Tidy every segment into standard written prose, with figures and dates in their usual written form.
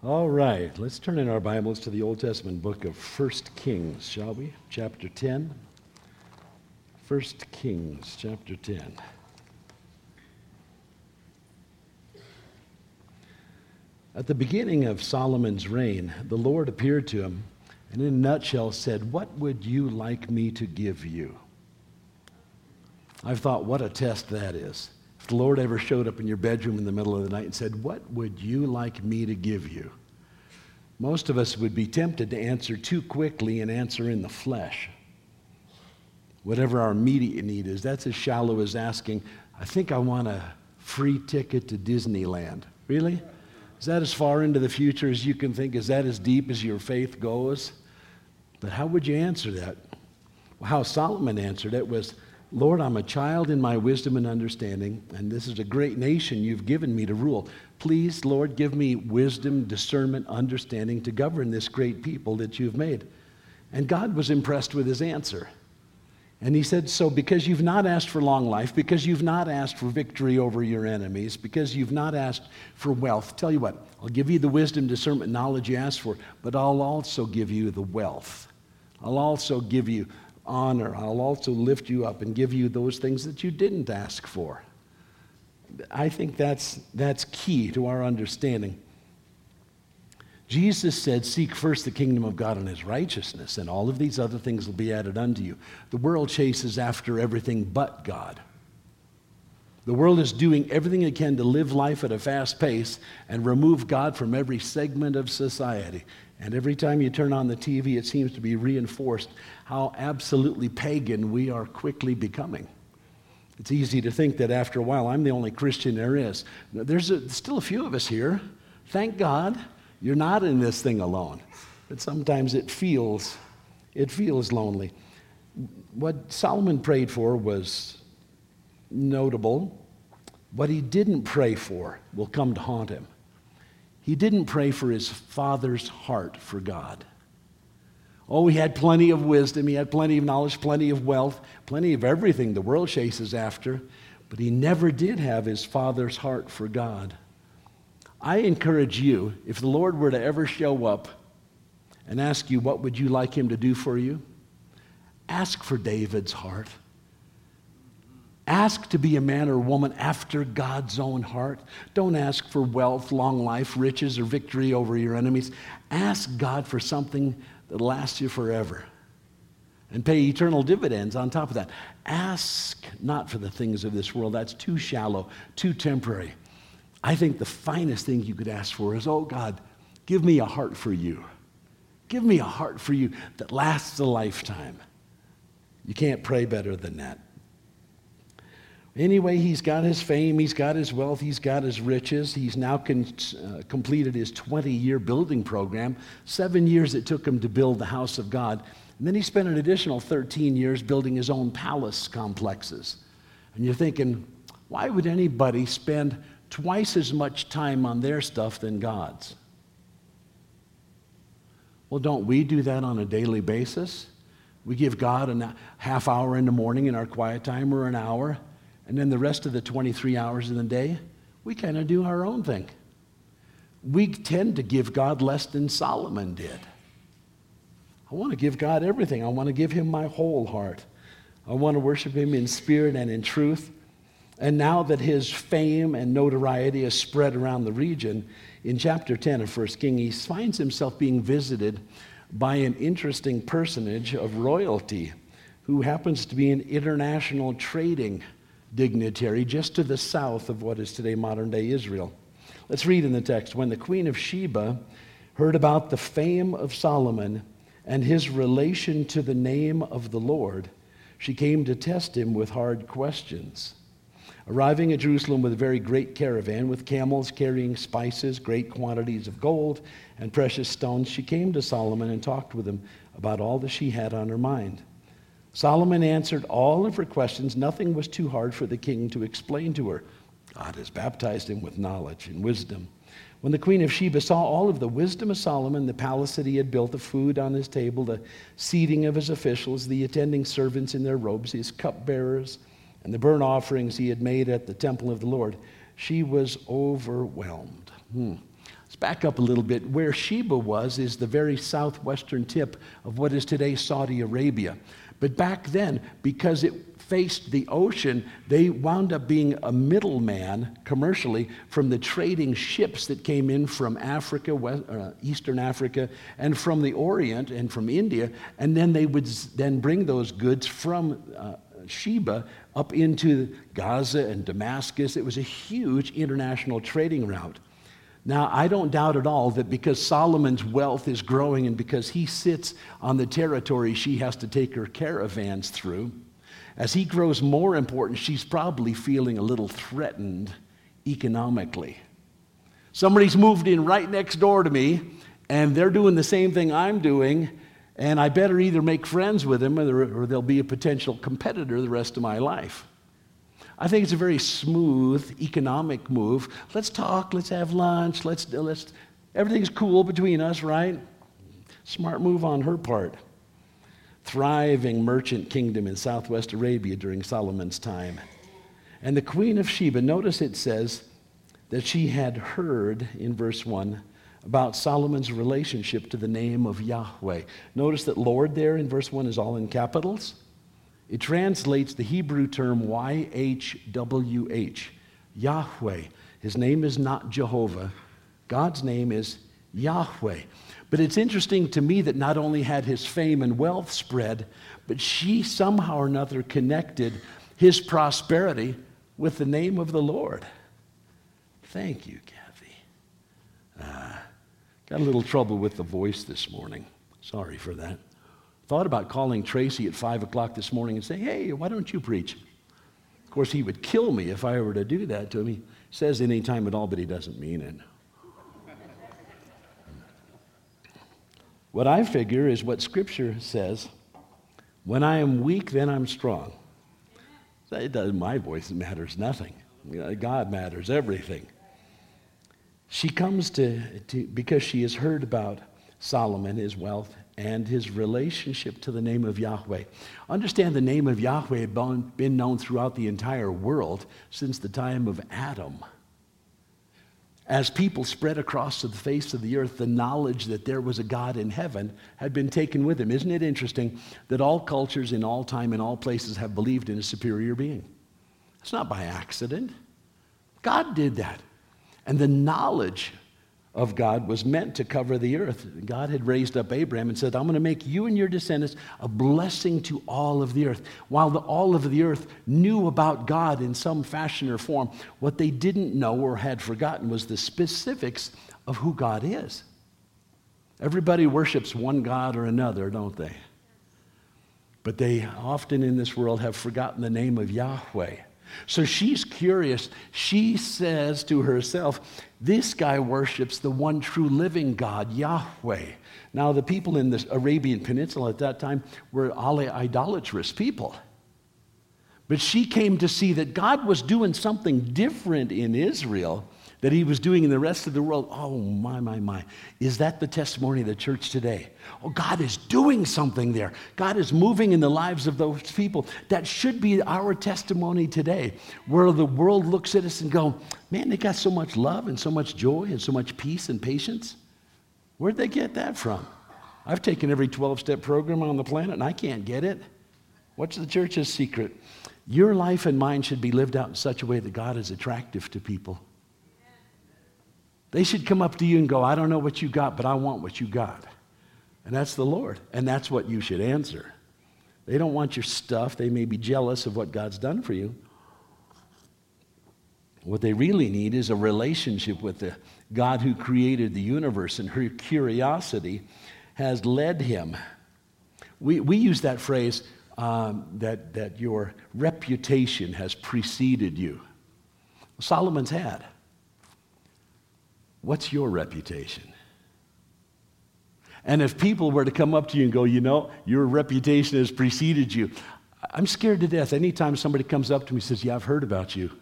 All right, let's turn in our Bibles to the Old Testament book of 1 Kings, shall we? Chapter 10. 1 Kings, chapter 10. At the beginning of Solomon's reign, the Lord appeared to him and in a nutshell said, "What would you like me to give you?" I've thought, what a test that is. If the Lord ever showed up in your bedroom in the middle of the night and said, "What would you like me to give you?" Most of us would be tempted to answer too quickly and answer in the flesh. Whatever our immediate need is, that's as shallow as asking, "I think I want a free ticket to Disneyland." Really? Is that as far into the future as you can think? Is that as deep as your faith goes? But how would you answer that? Well, how Solomon answered it was, "Lord, I'm a child in my wisdom and understanding, and this is a great nation you've given me to rule. Please, Lord, give me wisdom, discernment, understanding to govern this great people that you've made." And God was impressed with his answer. And he said, "So because you've not asked for long life, because you've not asked for victory over your enemies, because you've not asked for wealth, tell you what, I'll give you the wisdom, discernment, knowledge you asked for, but I'll also give you the wealth. I'll also give you honor. I'll also lift you up and give you those things that you didn't ask for." I think that's key to our understanding. Jesus said, "Seek first the kingdom of God and his righteousness, and all of these other things will be added unto you." The world chases after everything but God. The world is doing everything it can to live life at a fast pace and remove God from every segment of society. And every time you turn on the TV, it seems to be reinforced how absolutely pagan we are quickly becoming. It's easy to think that after a while, I'm the only Christian there is. There's still a few of us here. Thank God you're not in this thing alone. But sometimes it feels lonely. What Solomon prayed for was notable. What he didn't pray for will come to haunt him. He didn't pray for his father's heart for God. Oh, he had plenty of wisdom, he had plenty of knowledge, plenty of wealth, plenty of everything the world chases after, but he never did have his father's heart for God. I encourage you, if the Lord were to ever show up and ask you, what would you like him to do for you? Ask for David's heart. Ask to be a man or woman after God's own heart. Don't ask for wealth, long life, riches, or victory over your enemies. Ask God for something that lasts you forever and pay eternal dividends on top of that. Ask not for the things of this world. That's too shallow, too temporary. I think the finest thing you could ask for is, "Oh God, give me a heart for you. Give me a heart for you that lasts a lifetime." You can't pray better than that. Anyway, he's got his fame, he's got his wealth, he's got his riches. He's now completed his 20-year building program. 7 years it took him to build the house of God. And then he spent an additional 13 years building his own palace complexes. And you're thinking, why would anybody spend twice as much time on their stuff than God's? Well, don't we do that on a daily basis? We give God a half hour in the morning in our quiet time, or an hour. And then the rest of the 23 hours in the day, we kind of do our own thing. We tend to give God less than Solomon did. I want to give God everything. I want to give him my whole heart. I want to worship him in spirit and in truth. And now that his fame and notoriety has spread around the region, in chapter 10 of 1 Kings, he finds himself being visited by an interesting personage of royalty who happens to be an international trading dignitary just to the south of what is today modern-day Israel. Let's read in the text. "When the queen of Sheba heard about the fame of Solomon and his relation to the name of the Lord, she came to test him with hard questions. Arriving at Jerusalem with a very great caravan, with camels carrying spices, great quantities of gold, and precious stones, she came to Solomon and talked with him about all that she had on her mind. Solomon answered all of her questions. Nothing was too hard for the king to explain to her. God has baptized him with knowledge and wisdom. When the queen of Sheba saw all of the wisdom of Solomon, the palace that he had built, the food on his table, the seating of his officials, the attending servants in their robes, his cupbearers, and the burnt offerings he had made at the temple of the Lord, she was overwhelmed. Let's back up a little bit. Where Sheba was is the very southwestern tip of what is today Saudi Arabia. But back then, because it faced the ocean, they wound up being a middleman commercially from the trading ships that came in from Africa, Eastern Africa, and from the Orient and from India, and then they would then bring those goods from Sheba up into Gaza and Damascus. It was a huge international trading route. Now, I don't doubt at all that because Solomon's wealth is growing and because he sits on the territory she has to take her caravans through, as he grows more important, she's probably feeling a little threatened economically. Somebody's moved in right next door to me, and they're doing the same thing I'm doing, and I better either make friends with them or they'll be a potential competitor the rest of my life. I think it's a very smooth economic move. Let's talk, let's have lunch, everything's cool between us, right? Smart move on her part. Thriving merchant kingdom in southwest Arabia during Solomon's time. And the Queen of Sheba, notice it says that she had heard, in verse 1, about Solomon's relationship to the name of Yahweh. Notice that Lord there in verse 1 is all in capitals. It translates the Hebrew term YHWH, Yahweh. His name is not Jehovah. God's name is Yahweh. But it's interesting to me that not only had his fame and wealth spread, but she somehow or another connected his prosperity with the name of the Lord. Thank you, Kathy. Got a little trouble with the voice this morning. Sorry for that. Thought about calling Tracy at 5 o'clock this morning and saying, hey, why don't you preach? Of course, he would kill me if I were to do that to him. He says any time at all, but he doesn't mean it. What I figure is what Scripture says, when I am weak, then I'm strong. My voice matters nothing. God matters everything. She comes to because she has heard about Solomon, his wealth, and his relationship to the name of Yahweh. Understand the name of Yahweh had been known throughout the entire world since the time of Adam. As people spread across the face of the earth, the knowledge that there was a God in heaven had been taken with him. Isn't it interesting that all cultures in all time and all places have believed in a superior being? It's not by accident. God did that. And the knowledge of God was meant to cover the earth. God had raised up Abraham and said, I'm going to make you and your descendants a blessing to all of the earth. While all of the earth knew about God in some fashion or form, what they didn't know or had forgotten was the specifics of who God is. Everybody worships one God or another, don't they? But they often in this world have forgotten the name of Yahweh. So she's curious. She says to herself, this guy worships the one true living God, Yahweh. Now, the people in the Arabian Peninsula at that time were idolatrous people. But she came to see that God was doing something different in Israel that he was doing in the rest of the world. Oh, my. Is that the testimony of the church today? Oh, God is doing something there. God is moving in the lives of those people. That should be our testimony today, where the world looks at us and go, man, they got so much love and so much joy and so much peace and patience. Where'd they get that from? I've taken every 12-step program on the planet, and I can't get it. What's the church's secret? Your life and mine should be lived out in such a way that God is attractive to people. They should come up to you and go, I don't know what you got, but I want what you got. And that's the Lord. And that's what you should answer. They don't want your stuff. They may be jealous of what God's done for you. What they really need is a relationship with the God who created the universe, and her curiosity has led him. We use that phrase that your reputation has preceded you. Solomon's had. What's your reputation? And if people were to come up to you and go, your reputation has preceded you, I'm scared to death anytime somebody comes up to me and says, yeah, I've heard about you.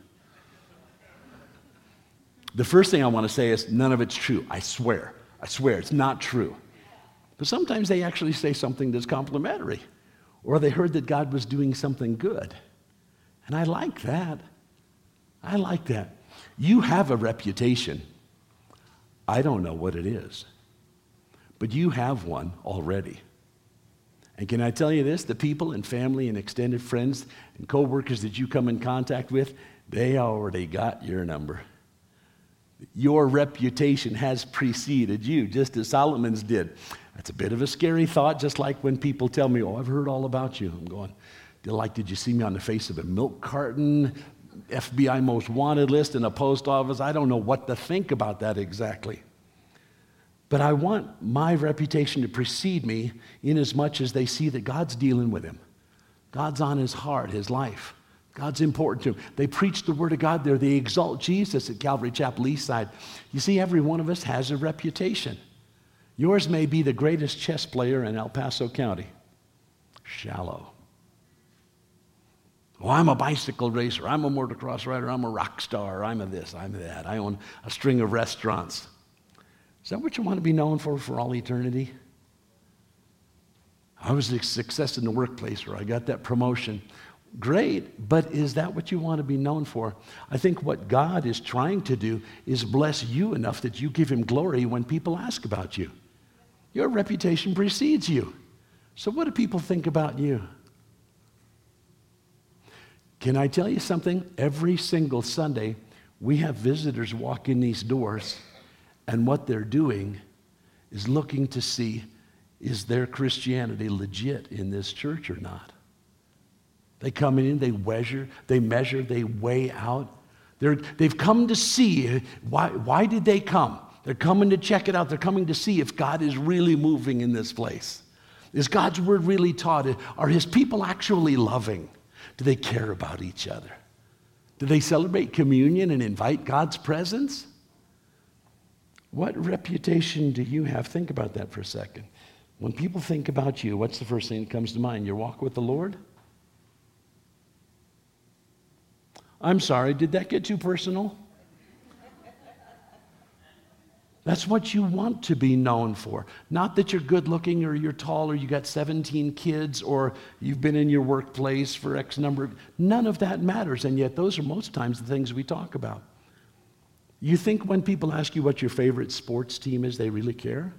The first thing I want to say is, none of it's true. I swear it's not true. But sometimes they actually say something that's complimentary, or they heard that God was doing something good. And I like that. You have a reputation. I don't know what it is, but you have one already. And can I tell you this? The people and family and extended friends and co-workers that you come in contact with, they already got your number. Your reputation has preceded you, just as Solomon's did. That's a bit of a scary thought, just like when people tell me, oh, I've heard all about you. I'm going, did you see me on the face of a milk carton, FBI most wanted list in a post office? I don't know what to think about that exactly. But I want my reputation to precede me in as much as they see that God's dealing with him. God's on his heart, his life. God's important to him. They preach the word of God there. They exalt Jesus at Calvary Chapel Eastside. You see, every one of us has a reputation. Yours may be the greatest chess player in El Paso County. Shallow. Oh, I'm a bicycle racer. I'm a motocross rider. I'm a rock star. I'm a this. I'm a that. I own a string of restaurants. Is that what you want to be known for all eternity? I was a success in the workplace, or I got that promotion. Great, but is that what you want to be known for? I think what God is trying to do is bless you enough that you give him glory when people ask about you. Your reputation precedes you. So what do people think about you? Can I tell you something? Every single Sunday, we have visitors walk in these doors, and what they're doing is looking to see, is their Christianity legit in this church or not? They come in, they measure, they weigh out. They've come to see. Why did they come? They're coming to check it out. They're coming to see if God is really moving in this place. Is God's word really taught? Are his people actually loving? Do they care about each other? Do they celebrate communion and invite God's presence? What reputation do you have? Think about that for a second. When people think about you, what's the first thing that comes to mind? Your walk with the Lord? I'm sorry, did that get too personal? That's what you want to be known for. Not that you're good looking or you're tall or you got 17 kids or you've been in your workplace for X number of... None of that matters, and yet those are most times the things we talk about. You think when people ask you what your favorite sports team is, they really care?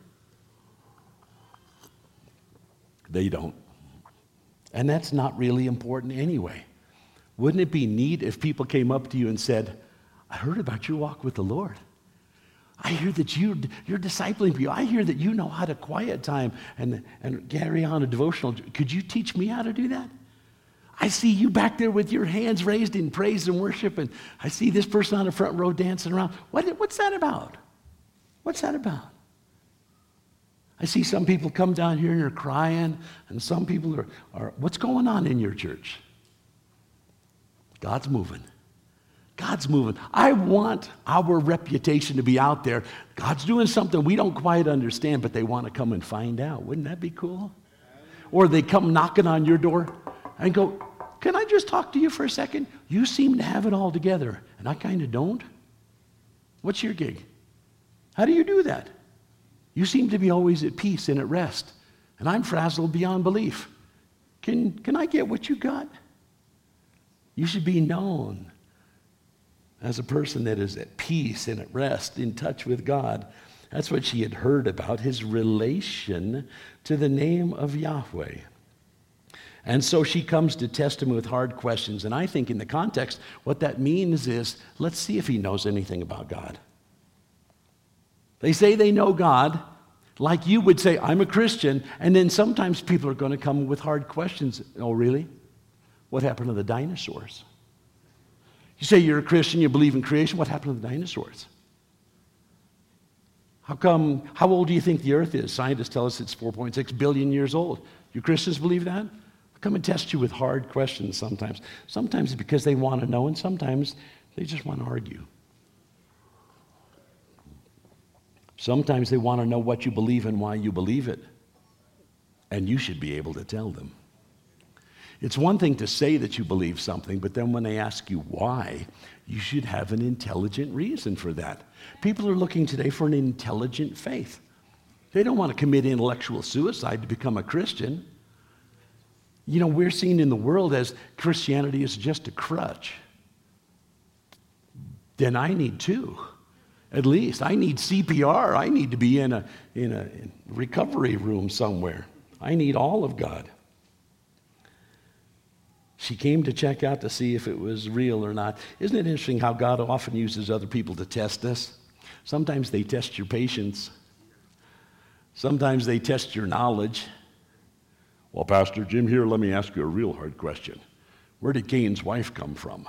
They don't. And that's not really important anyway. Wouldn't it be neat if people came up to you and said, I heard about your walk with the Lord. I hear that you're discipling people. I hear that you know how to quiet time and carry on a devotional. Could you teach me how to do that? I see you back there with your hands raised in praise and worship, and I see this person on the front row dancing around. What's that about? What's that about? I see some people come down here and they're crying, and some people are what's going on in your church? God's moving. God's moving. I want our reputation to be out there. God's doing something we don't quite understand, but they want to come and find out. Wouldn't that be cool? Or they come knocking on your door and go, can I just talk to you for a second? You seem to have it all together, and I kind of don't. What's your gig? How do you do that? You seem to be always at peace and at rest, and I'm frazzled beyond belief. Can I get what you got? You should be known as a person that is at peace and at rest, in touch with God. That's what she had heard about, his relation to the name of Yahweh. And so she comes to test him with hard questions. And I think in the context, what that means is, let's see if he knows anything about God. They say they know God, like you would say, I'm a Christian. And then sometimes people are going to come with hard questions. Oh, really? What happened to the dinosaurs? You say you're a Christian, you believe in creation. What happened to the dinosaurs? How old do you think the earth is? Scientists tell us it's 4.6 billion years old. You Christians believe that? They'll come and test you with hard questions sometimes. Sometimes it's because they want to know, and sometimes they just want to argue. Sometimes they want to know what you believe and why you believe it. And you should be able to tell them. It's one thing to say that you believe something, but then when they ask you why, you should have an intelligent reason for that. People are looking today for an intelligent faith. They don't want to commit intellectual suicide to become a Christian. You know, we're seen in the world as Christianity is just a crutch. Then I need too. At least. I need CPR. I need to be in a recovery room somewhere. I need all of God. She came to check out to see if it was real or not. Isn't it interesting how God often uses other people to test us? Sometimes they test your patience. Sometimes they test your knowledge. Well, Pastor Jim, here, let me ask you a real hard question. Where did Cain's wife come from?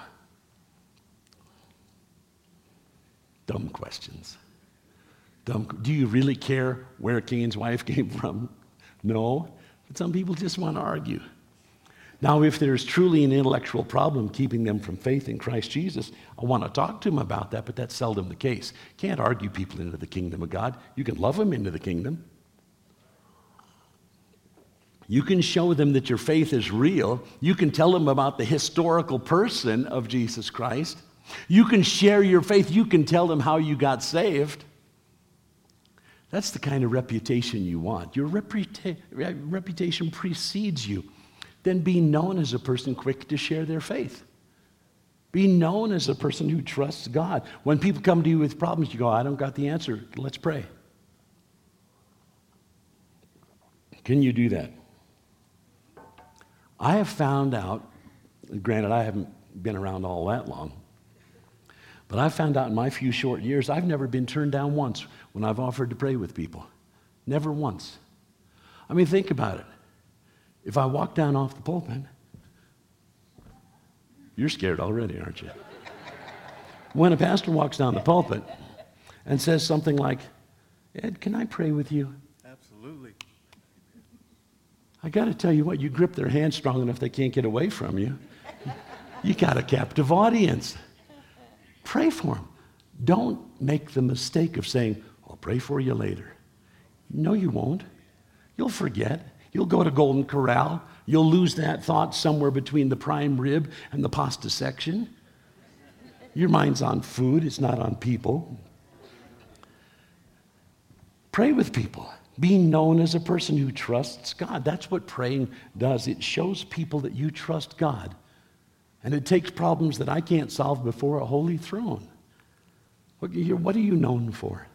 Dumb questions. Do you really care where Cain's wife came from? No. But some people just want to argue. Now, if there's truly an intellectual problem keeping them from faith in Christ Jesus, I want to talk to them about that, but that's seldom the case. Can't argue people into the kingdom of God. You can love them into the kingdom. You can show them that your faith is real. You can tell them about the historical person of Jesus Christ. You can share your faith. You can tell them how you got saved. That's the kind of reputation you want. Your reputation precedes you. Then be known as a person quick to share their faith. Be known as a person who trusts God. When people come to you with problems, you go, I don't got the answer. Let's pray. Can you do that? I have found out, granted I haven't been around all that long, but I found out in my few short years, I've never been turned down once when I've offered to pray with people. Never once. I mean, think about it. If I walk down off the pulpit, you're scared already, aren't you? When a pastor walks down the pulpit and says something like, Ed, can I pray with you? Absolutely. I got to tell you what, you grip their hand strong enough they can't get away from you. You got a captive audience. Pray for them. Don't make the mistake of saying, I'll pray for you later. No, you won't. You'll forget. You'll go to Golden Corral. You'll lose that thought somewhere between the prime rib and the pasta section. Your mind's on food. It's not on people. Pray with people. Being known as a person who trusts God. That's what praying does. It shows people that you trust God. And it takes problems that I can't solve before a holy throne. What are you known for?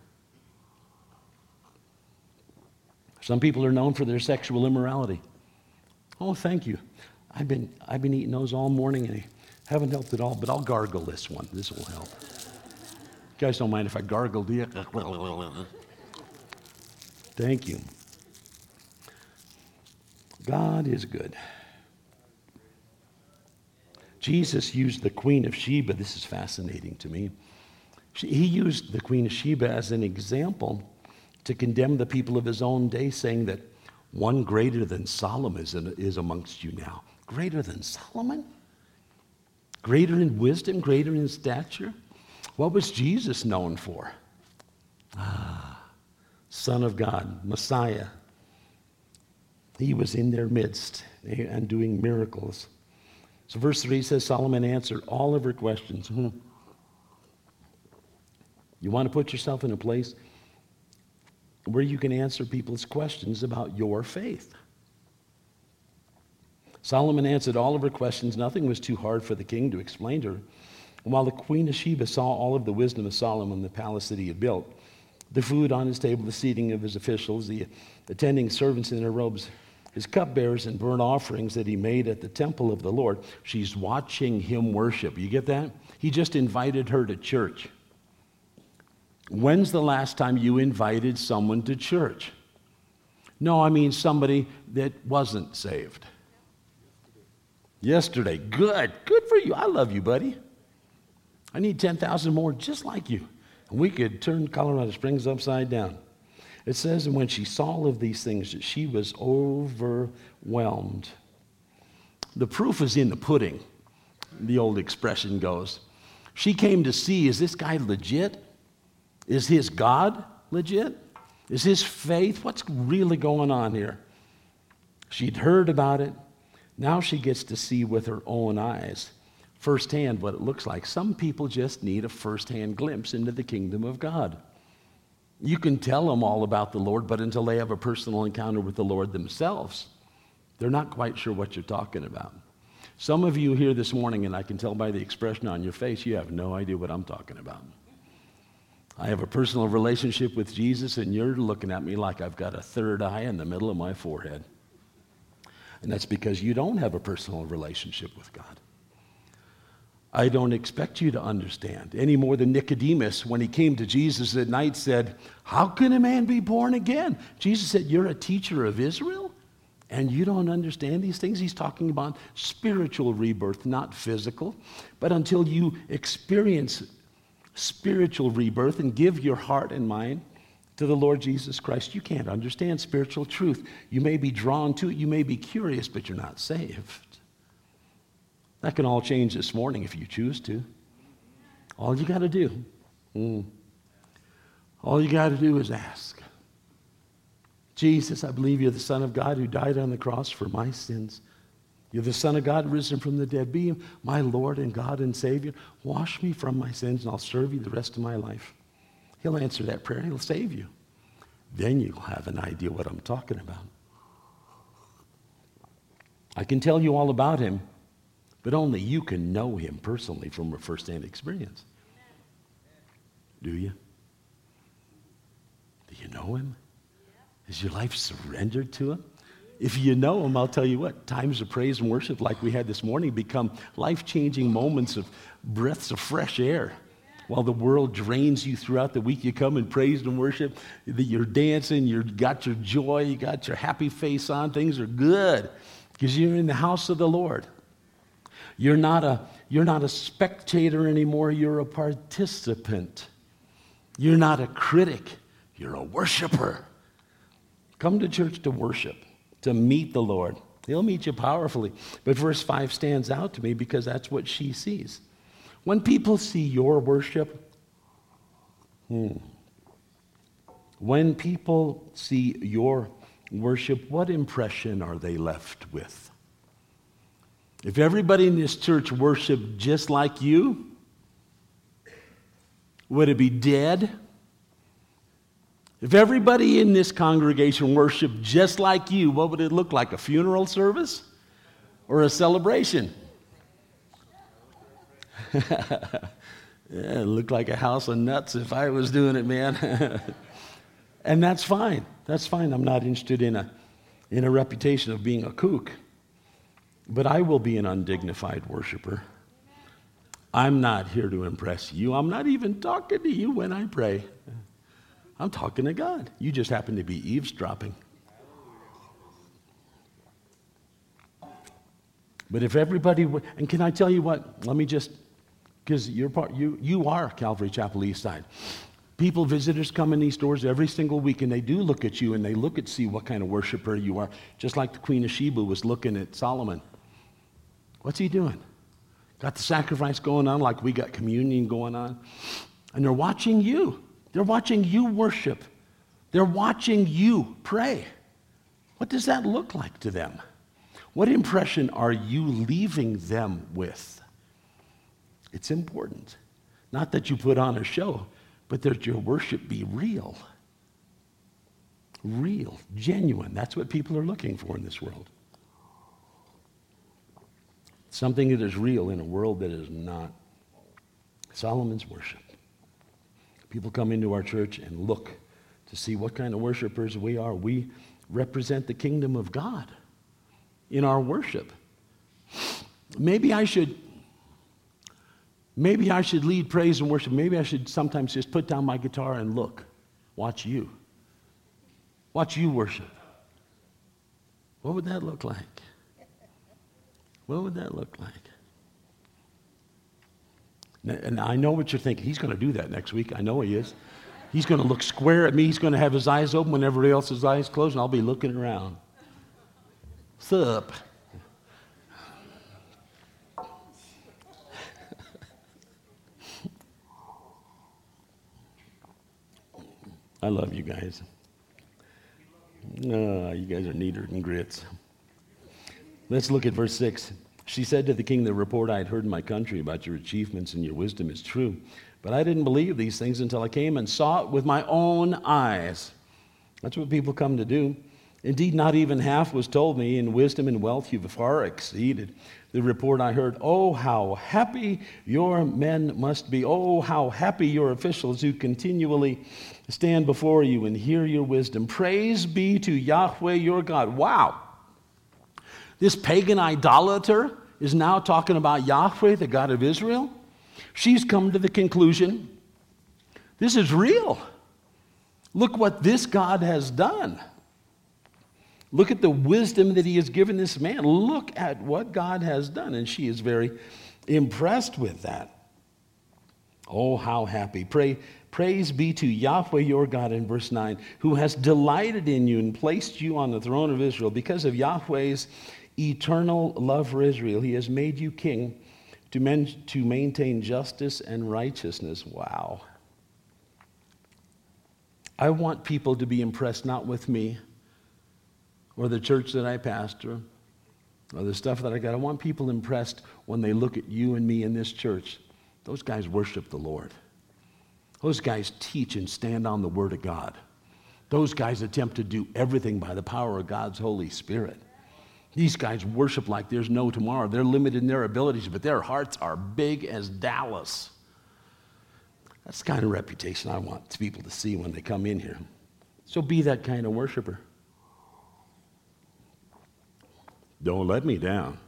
Some people are known for their sexual immorality. Oh, thank you. I've been eating those all morning and I haven't helped at all, but I'll gargle this one. This will help. You guys don't mind if I gargle, do you? Thank you. God is good. Jesus used the Queen of Sheba. This is fascinating to me. He used the Queen of Sheba as an example to condemn the people of his own day, saying that one greater than Solomon is amongst you now. Greater than Solomon? Greater in wisdom, greater in stature? What was Jesus known for? Son of God, Messiah. He was in their midst and doing miracles. So verse 3 says, Solomon answered all of her questions. You want to put yourself in a place where you can answer people's questions about your faith. Solomon answered all of her questions. Nothing was too hard for the king to explain to her. And while the Queen of Sheba saw all of the wisdom of Solomon, the palace that he had built, the food on his table, the seating of his officials, the attending servants in their robes, his cupbearers and burnt offerings that he made at the temple of the Lord, she's watching him worship. You get that? He just invited her to church. When's the last time you invited someone to church? No, I mean somebody that wasn't saved. Yesterday. Good. Good for you. I love you, buddy. I need 10,000 more just like you. And we could turn Colorado Springs upside down. It says, and when she saw all of these things, that she was overwhelmed. The proof is in the pudding, the old expression goes. She came to see, is this guy legit? Is his God legit? Is his faith? What's really going on here? She'd heard about it. Now she gets to see with her own eyes, firsthand, what it looks like. Some people just need a firsthand glimpse into the kingdom of God. You can tell them all about the Lord, but until they have a personal encounter with the Lord themselves, they're not quite sure what you're talking about. Some of you here this morning, and I can tell by the expression on your face, you have no idea what I'm talking about. I have a personal relationship with Jesus, and you're looking at me like I've got a third eye in the middle of my forehead. And that's because you don't have a personal relationship with God. I don't expect you to understand any more than Nicodemus, when he came to Jesus at night, said, how can a man be born again? Jesus said, you're a teacher of Israel, and you don't understand these things? He's talking about spiritual rebirth, not physical. But until you experience spiritual rebirth and give your heart and mind to the Lord Jesus Christ, you can't understand spiritual truth. You may be drawn to it, you may be curious, but you're not saved. That can all change this morning if you choose to. All you got to do, all you got to do is ask. Jesus, I believe you're the Son of God who died on the cross for my sins. You're the Son of God risen from the dead. Be my Lord and God and Savior. Wash me from my sins, and I'll serve you the rest of my life. He'll answer that prayer. He'll save you. Then you'll have an idea what I'm talking about. I can tell you all about him, but only you can know him personally from a first-hand experience. Do you? Do you know him? Is your life surrendered to him? If you know him, I'll tell you what, times of praise and worship like we had this morning become life-changing moments of breaths of fresh air. While the world drains you throughout the week, you come and praise and worship. You're dancing, you've got your joy, you got your happy face on. Things are good because you're in the house of the Lord. You're not a spectator anymore, you're a participant. You're not a critic, you're a worshiper. Come to church to worship, to meet the Lord. He'll meet you powerfully. But verse 5 stands out to me because that's what she sees. When people see your worship, when people see your worship, what impression are they left with? If everybody in this church worshiped just like you, would it be dead? If everybody in this congregation worshiped just like you, what would it look like? A funeral service or a celebration? Yeah, it looked like a house of nuts if I was doing it, man. And that's fine. That's fine. I'm not interested in a reputation of being a kook. But I will be an undignified worshiper. I'm not here to impress you. I'm not even talking to you when I pray. I'm talking to God. You just happen to be eavesdropping. But if everybody, and can I tell you what? Let me just, because you are Calvary Chapel East Side. People, visitors come in these doors every single week, and they do look at you, and they look at see what kind of worshiper you are. Just like the Queen of Sheba was looking at Solomon. What's he doing? Got the sacrifice going on like we got communion going on. And they're watching you. They're watching you worship. They're watching you pray. What does that look like to them? What impression are you leaving them with? It's important. Not that you put on a show, but that your worship be real. Real, genuine. That's what people are looking for in this world. Something that is real in a world that is not. Solomon's worship. People come into our church and look to see what kind of worshipers we are. We represent the kingdom of God in our worship. Maybe I should lead praise and worship. Maybe I should sometimes just put down my guitar and watch you. Watch you worship. What would that look like? What would that look like? And I know what you're thinking. He's going to do that next week. I know he is. He's going to look square at me. He's going to have his eyes open when everybody else's eyes closed, and I'll be looking around. What's up? I love you guys. You guys are neater than grits. Let's look at verse 6. She said to the king, the report I had heard in my country about your achievements and your wisdom is true. But I didn't believe these things until I came and saw it with my own eyes. That's what people come to do. Indeed, not even half was told me. In wisdom and wealth you've far exceeded the report I heard. Oh, how happy your men must be. Oh, how happy your officials who continually stand before you and hear your wisdom. Praise be to Yahweh your God. Wow. This pagan idolater is now talking about Yahweh, the God of Israel. She's come to the conclusion, this is real. Look what this God has done. Look at the wisdom that he has given this man. Look at what God has done. And she is very impressed with that. Oh, how happy. Praise be to Yahweh your God, in verse 9, who has delighted in you and placed you on the throne of Israel. Because of Yahweh's eternal love for Israel, he has made you king to maintain justice and righteousness. Wow. I want people to be impressed not with me or the church that I pastor or the stuff that I got. I want people impressed when they look at you and me in this church. Those guys worship the Lord. Those guys teach and stand on the Word of God. Those guys attempt to do everything by the power of God's Holy Spirit. These guys worship like there's no tomorrow. They're limited in their abilities, but their hearts are big as Dallas. That's the kind of reputation I want people to see when they come in here. So be that kind of worshiper. Don't let me down.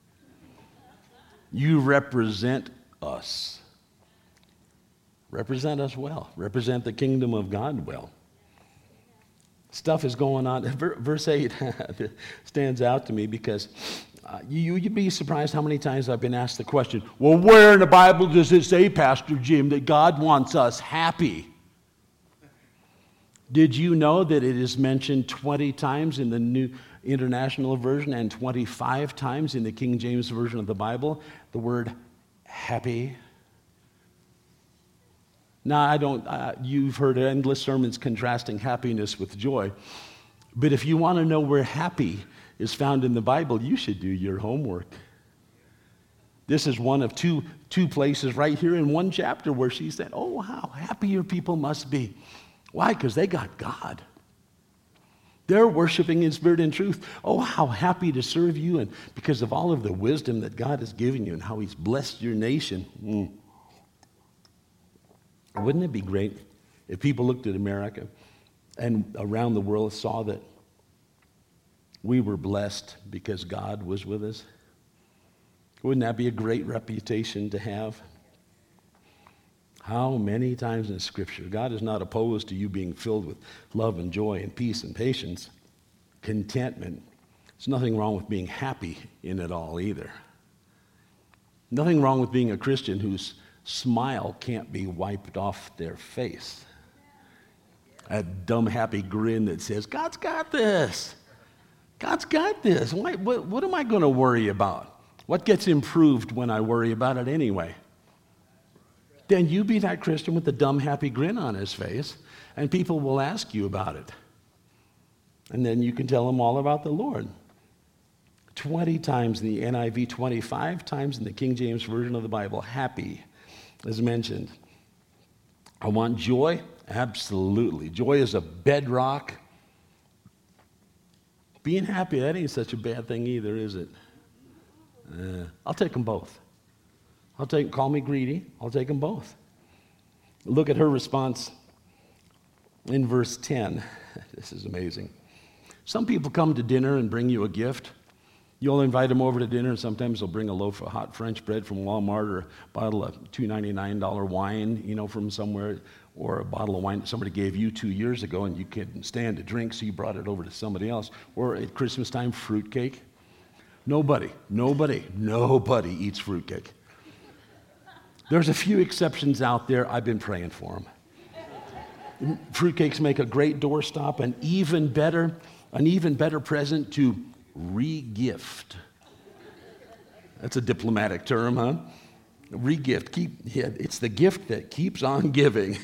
You represent us. Represent us well. Represent the kingdom of God well. Stuff is going on. Verse 8 stands out to me because you'd be surprised how many times I've been asked the question, well, where in the Bible does it say, Pastor Jim, that God wants us happy? Did you know that it is mentioned 20 times in the New International Version and 25 times in the King James Version of the Bible, the word happy? Now, you've heard endless sermons contrasting happiness with joy, but if you want to know where happy is found in the Bible, you should do your homework. This is one of two places right here in one chapter where she said, oh, how happy your people must be. Why? Because they got God. They're worshiping in spirit and truth. Oh, how happy to serve you, and because of all of the wisdom that God has given you and how he's blessed your nation. Wouldn't it be great if people looked at America and around the world saw that we were blessed because God was with us? Wouldn't that be a great reputation to have? How many times in Scripture, God is not opposed to you being filled with love and joy and peace and patience, contentment. There's nothing wrong with being happy in it all either. Nothing wrong with being a Christian whose smile can't be wiped off their face. That dumb, happy grin that says, God's got this. God's got this. What am I going to worry about? What gets improved when I worry about it anyway? Then you be that Christian with the dumb, happy grin on his face, and people will ask you about it. And then you can tell them all about the Lord. 20 times in the NIV, 25 times in the King James Version of the Bible, happy is mentioned. I want joy? Absolutely. Joy is a bedrock. Being happy, that ain't such a bad thing either, is it? I'll take them both. Call me greedy, I'll take them both. Look at her response in verse 10. This is amazing. Some people come to dinner and bring you a gift. You'll invite them over to dinner, and sometimes they'll bring a loaf of hot French bread from Walmart, or a bottle of $2.99 wine, from somewhere, or a bottle of wine that somebody gave you 2 years ago and you couldn't stand to drink, so you brought it over to somebody else. Or at Christmas time, fruitcake. Nobody eats fruitcake. There's a few exceptions out there. I've been praying for them. Fruitcakes make a great doorstop, an even better present to re-gift. That's a diplomatic term, huh? Re-gift. It's the gift that keeps on giving.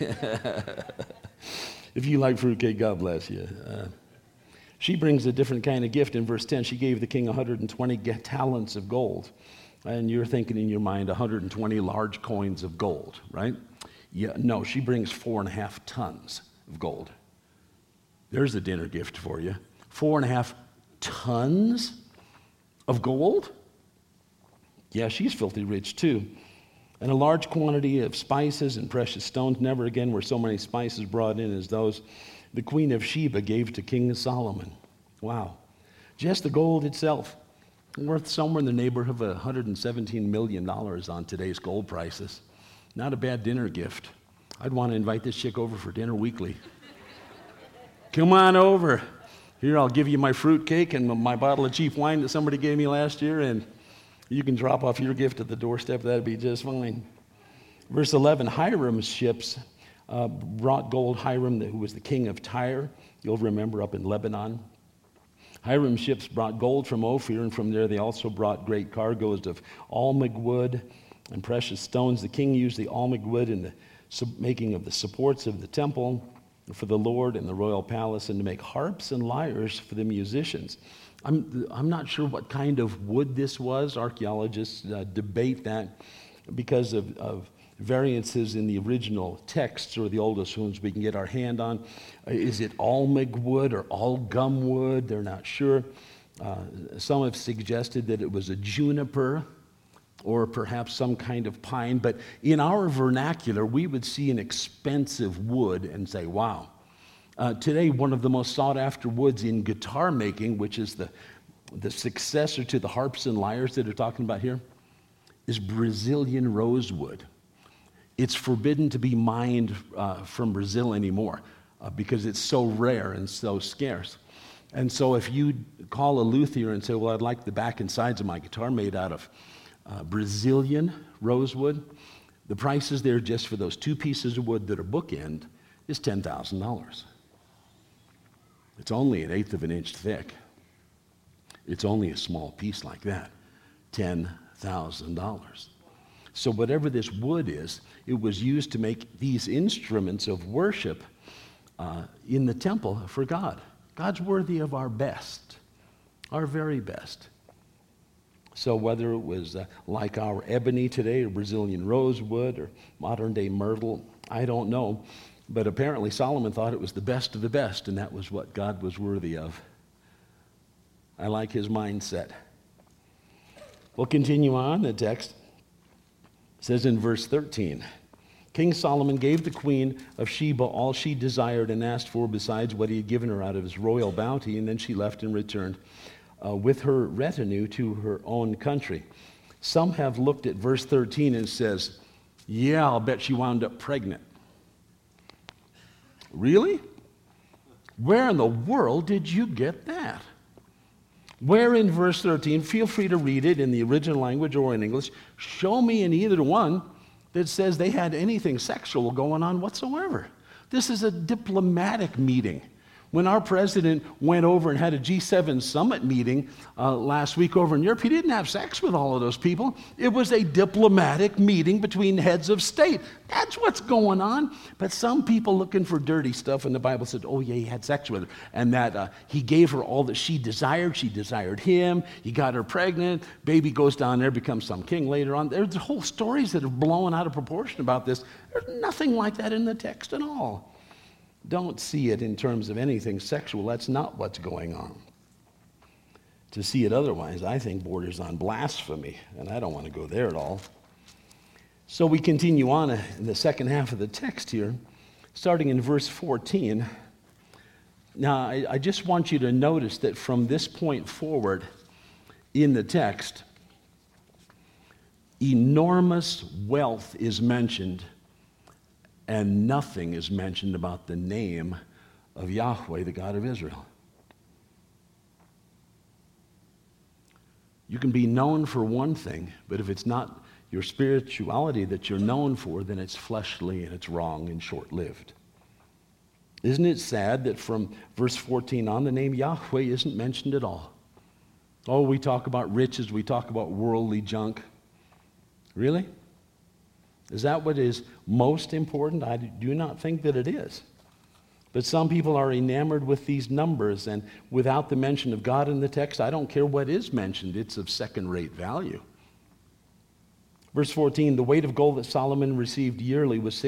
If you like fruitcake, God bless you. She brings a different kind of gift in verse 10. She gave the king 120 talents of gold. And you're thinking in your mind 120 large coins of gold, right? Yeah, no, she brings 4.5 tons of gold. There's a dinner gift for you. 4.5 tons of gold? Yeah, she's filthy rich too. And a large quantity of spices and precious stones. Never again were so many spices brought in as those the Queen of Sheba gave to King Solomon. Wow. Just the gold itself, worth somewhere in the neighborhood of $117 million on today's gold prices. Not a bad dinner gift. I'd want to invite this chick over for dinner weekly. Come on over. Here, I'll give you my fruit cake and my bottle of cheap wine that somebody gave me last year, and you can drop off your gift at the doorstep. That'd be just fine. Verse 11, Hiram's ships brought gold. Hiram, who was the king of Tyre, you'll remember, up in Lebanon. Hiram's ships brought gold from Ophir, and from there they also brought great cargoes of almug wood and precious stones. The king used the almug wood in the making of the supports of the temple for the Lord and the royal palace, and to make harps and lyres for the musicians. I'm not sure what kind of wood this was. Archaeologists debate that because of variances in the original texts, or the oldest ones we can get our hand on. Is it almug wood or algum wood? They're not sure. Some have suggested that it was a juniper or perhaps some kind of pine, but in our vernacular, we would see an expensive wood and say, wow. Today, one of the most sought-after woods in guitar making, which is the successor to the harps and lyres that are talking about here, is Brazilian rosewood. It's forbidden to be mined from Brazil anymore because it's so rare and so scarce. And so if you call a luthier and say, well, I'd like the back and sides of my guitar made out of Brazilian rosewood, the prices there just for those two pieces of wood that are bookend is $10,000. It's only 1/8 of an inch thick. It's only a small piece like that, $10,000. So whatever this wood is, it was used to make these instruments of worship in the temple for God. God's worthy of our best, our very best. So whether it was like our ebony today, or Brazilian rosewood, or modern-day myrtle, I don't know. But apparently Solomon thought it was the best of the best, and that was what God was worthy of. I like his mindset. We'll continue on. The text says in verse 13, King Solomon gave the queen of Sheba all she desired and asked for, besides what he had given her out of his royal bounty, and then she left and returned with her retinue to her own country. Some have looked at verse 13 and says, yeah, I'll bet she wound up pregnant. Really? Where in the world did you get that? Where in verse 13, feel free to read it in the original language or in English, show me in either one that says they had anything sexual going on whatsoever. This is a diplomatic meeting. When our president went over and had a G7 summit meeting last week over in Europe, he didn't have sex with all of those people. It was a diplomatic meeting between heads of state. That's what's going on. But some people looking for dirty stuff, and the Bible said, oh yeah, he had sex with her. And that he gave her all that she desired him, he got her pregnant, baby goes down there, becomes some king later on. There's whole stories that are blown out of proportion about this. There's nothing like that in the text at all. Don't see it in terms of anything sexual. That's not what's going on. To see it otherwise, I think, borders on blasphemy, and I don't want to go there at all. So we continue on in the second half of the text here, starting in verse 14. Now, I just want you to notice that from this point forward in the text, enormous wealth is mentioned, and nothing is mentioned about the name of Yahweh, the God of Israel. You can be known for one thing, but if it's not your spirituality that you're known for, then it's fleshly and it's wrong and short-lived. Isn't it sad that from verse 14 on, the name Yahweh isn't mentioned at all? Oh, we talk about riches, we talk about worldly junk. Really? Is that what is most important? I do not think that it is. But some people are enamored with these numbers, and without the mention of God in the text, I don't care what is mentioned. It's of second-rate value. Verse 14, the weight of gold that Solomon received yearly was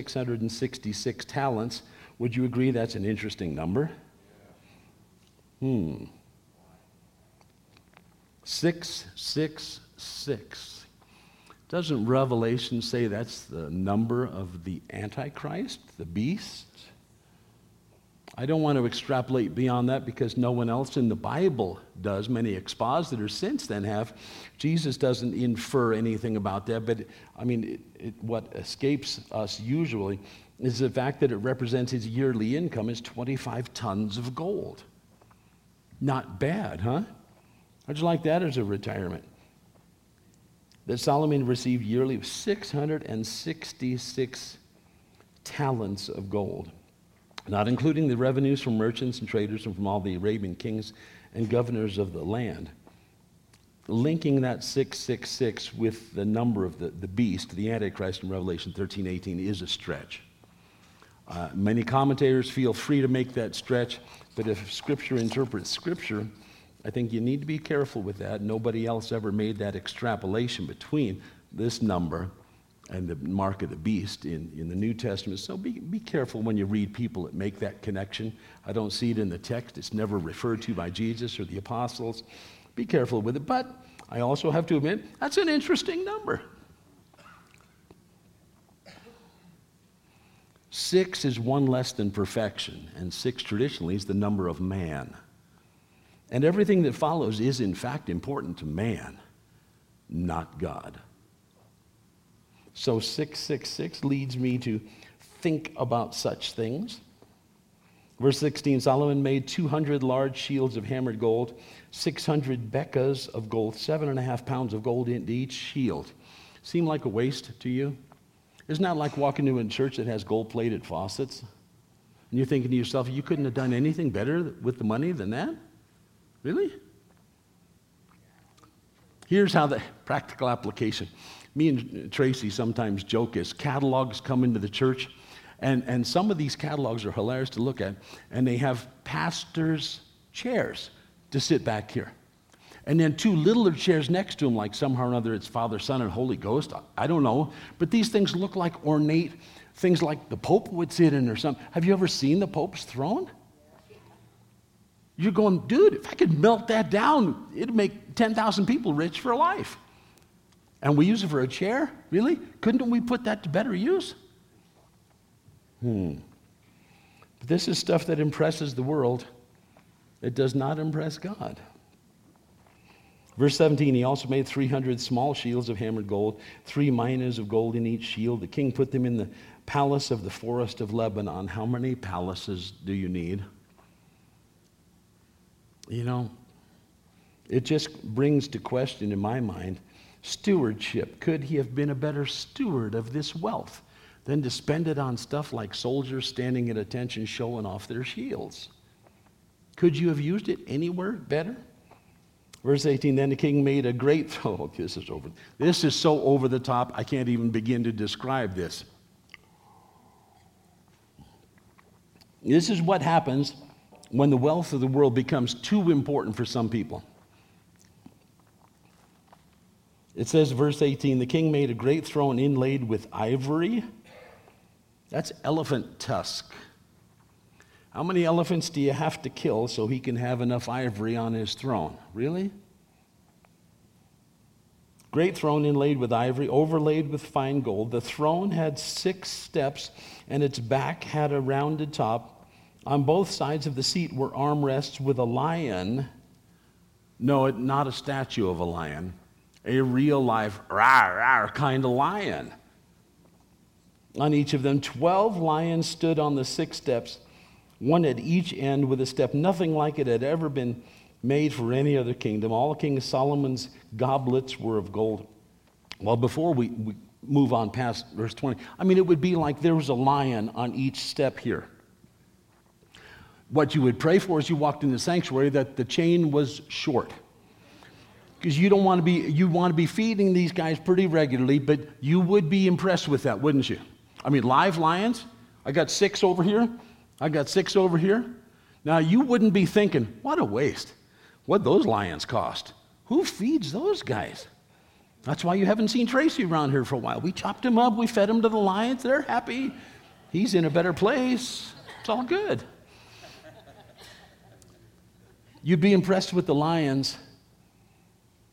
666 talents. Would you agree that's an interesting number? 666. Doesn't Revelation say that's the number of the Antichrist, the beast? I don't want to extrapolate beyond that because no one else in the Bible does. Many expositors since then have. Jesus doesn't infer anything about that, but what escapes us usually is the fact that it represents his yearly income is 25 tons of gold. Not bad, huh? How'd you like that as a retirement? That Solomon received yearly 666 talents of gold, not including the revenues from merchants and traders and from all the Arabian kings and governors of the land. Linking that 666 with the number of the beast, the Antichrist in Revelation 13:18 is a stretch. Many commentators feel free to make that stretch, but if Scripture interprets Scripture, I think you need to be careful with that. Nobody else ever made that extrapolation between this number and the mark of the beast in the New Testament. So be careful when you read people that make that connection. I don't see it in the text. It's never referred to by Jesus or the apostles. Be careful with it. But I also have to admit, that's an interesting number. 6 is one less than perfection, and 6 traditionally is the number of man. And everything that follows is, in fact, important to man, not God. So 666 leads me to think about such things. Verse 16, Solomon made 200 large shields of hammered gold, 600 bekas of gold, 7.5 pounds of gold into each shield. Seem like a waste to you? Isn't that like walking into a church that has gold-plated faucets? And you're thinking to yourself, you couldn't have done anything better with the money than that? Really? Here's how the practical application. Me and Tracy sometimes joke as catalogs come into the church, and some of these catalogs are hilarious to look at, and they have pastors' chairs to sit back here. And then 2 littler chairs next to them, like somehow or another it's Father, Son, and Holy Ghost. I don't know. But these things look like ornate things like the Pope would sit in or something. Have you ever seen the Pope's throne? You're going, dude, if I could melt that down, it'd make 10,000 people rich for life. And we use it for a chair? Really? Couldn't we put that to better use? But this is stuff that impresses the world. It does not impress God. Verse 17, he also made 300 small shields of hammered gold, 3 minas of gold in each shield. The king put them in the palace of the forest of Lebanon. How many palaces do you need? You know, it just brings to question in my mind stewardship. Could he have been a better steward of this wealth than to spend it on stuff like soldiers standing at attention showing off their shields? Could you have used it anywhere better? Verse 18, then the king made a great, this is so over the top, I can't even begin to describe this. This is what happens when the wealth of the world becomes too important for some people. It says, verse 18, the king made a great throne inlaid with ivory. That's elephant tusk. How many elephants do you have to kill so he can have enough ivory on his throne? Really? Great throne inlaid with ivory, overlaid with fine gold. The throne had 6 steps, and its back had a rounded top. On both sides of the seat were armrests with a lion. No, not a statue of a lion. A real life, kind of lion. On each of them, 12 lions stood on the 6 steps, one at each end with a step. Nothing like it had ever been made for any other kingdom. All King Solomon's goblets were of gold. Well, before we move on past verse 20, it would be like there was a lion on each step here. What you would pray for as you walked in the sanctuary, that the chain was short. Because you want to be feeding these guys pretty regularly, but you would be impressed with that, wouldn't you? Live lions, I got 6 over here, I got 6 over here. Now, you wouldn't be thinking, what a waste. What'd those lions cost? Who feeds those guys? That's why you haven't seen Tracy around here for a while. We chopped him up, we fed him to the lions, they're happy. He's in a better place. It's all good. You'd be impressed with the lions,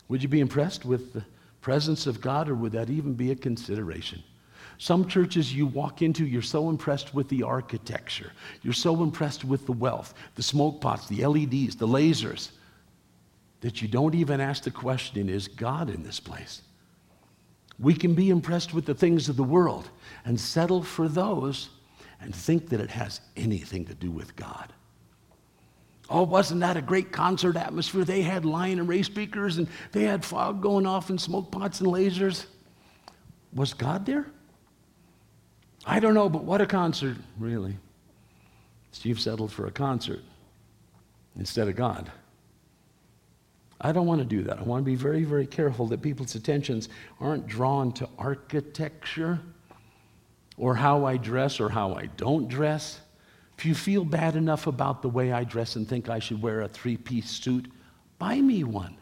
Would you be impressed with the presence of God, or would that even be a consideration? Some churches you walk into, you're so impressed with the architecture. You're so impressed with the wealth, the smoke pots, the LEDs, the lasers, that you don't even ask the question, is God in this place? We can be impressed with the things of the world and settle for those and think that it has anything to do with God. Oh, wasn't that a great concert atmosphere? They had lion and ray speakers, and they had fog going off and smoke pots and lasers. Was God there? I don't know, but what a concert, really. Steve settled for a concert instead of God. I don't want to do that. I want to be very, very careful that people's attentions aren't drawn to architecture or how I dress or how I don't dress. If you feel bad enough about the way I dress and think I should wear a 3-piece suit, buy me one.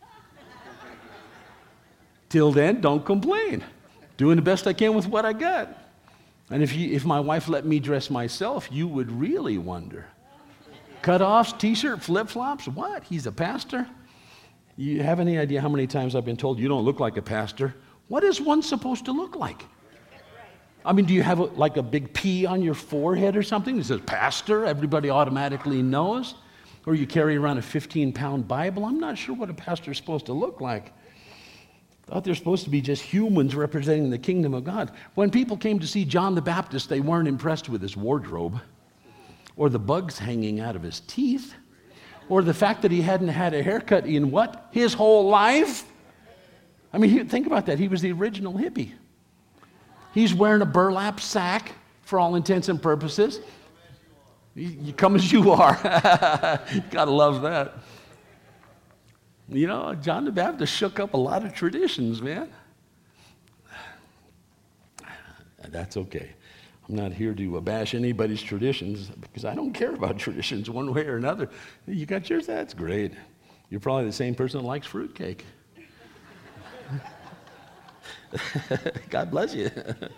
Till then, don't complain. Doing the best I can with what I got. And if my wife let me dress myself, you would really wonder. Cutoffs, t-shirt, flip-flops, what? He's a pastor? You have any idea how many times I've been told, you don't look like a pastor? What is one supposed to look like? I mean, do you have like a big P on your forehead or something that says pastor? Everybody automatically knows? Or you carry around a 15-pound Bible? I'm not sure what a pastor is supposed to look like. I thought they're supposed to be just humans representing the kingdom of God. When people came to see John the Baptist, they weren't impressed with his wardrobe or the bugs hanging out of his teeth or the fact that he hadn't had a haircut in what? His whole life? I mean, think about that. He was the original hippie. He's wearing a burlap sack for all intents and purposes. You come as you are. You gotta love that. You know, John the Baptist shook up a lot of traditions, man. That's okay. I'm not here to bash anybody's traditions because I don't care about traditions one way or another. You got yours? That's great. You're probably the same person that likes fruitcake. God bless you.